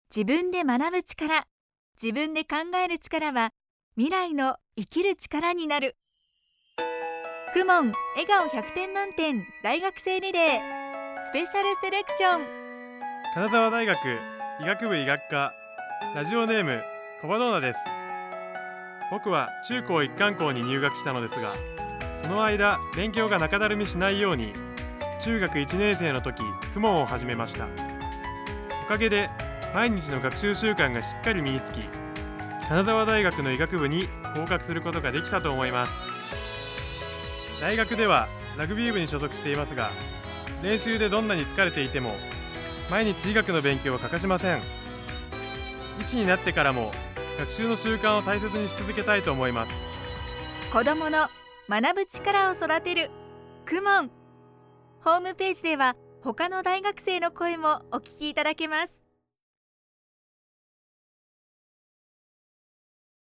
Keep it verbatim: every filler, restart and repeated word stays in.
自分で学ぶ力、自分で考える力は未来の生きる力になる。クモン笑顔ひゃくてん満点大学生リレースペシャルセレクション。 金沢大学医学部医学科、ラジオネームコバドーナです。僕は中高一貫校に入学したのですが、その間勉強が中だるみしないように中学いちねん生の時クモンを始めました。おかげで毎日の学習習慣がしっかり身につき、金沢大学の医学部に合格することができたと思います。大学ではラグビー部に所属していますが、練習でどんなに疲れていても毎日医学の勉強は欠かしません。医師になってからも学習の習慣を大切にし続けたいと思います。 子どもの学ぶ力を育てるクモン。ホームページでは他の大学生の声もお聞きいただけます。